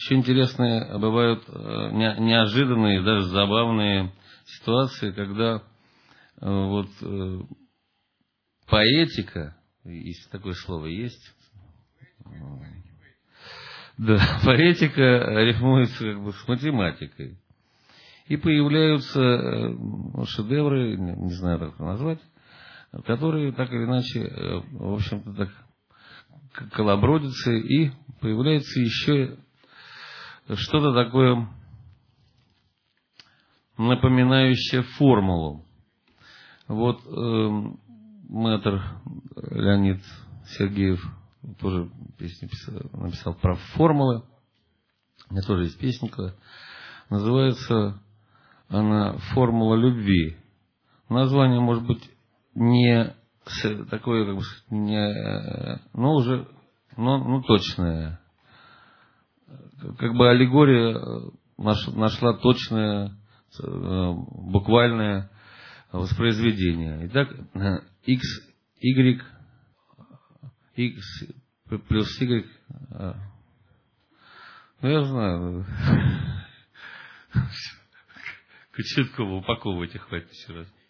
Еще интересные бывают неожиданные, даже забавные ситуации, когда вот поэтика, если такое слово есть, да, поэтика рифмуется как бы с математикой. И появляются шедевры, не знаю, как это назвать, которые так или иначе, в общем-то, так колобродятся, и появляется еще что-то такое напоминающее формулу. Вот мэтр Леонид Сергеев тоже песню написал про формулы. У меня тоже есть песенка. Называется она «Формула любви». Название может быть не такое, как бы, не, но уже, но точное. Как бы аллегория нашла точное, буквальное воспроизведение. Итак, x плюс y. Ну, я знаю. Кочеткова упаковывать и хватит еще раз.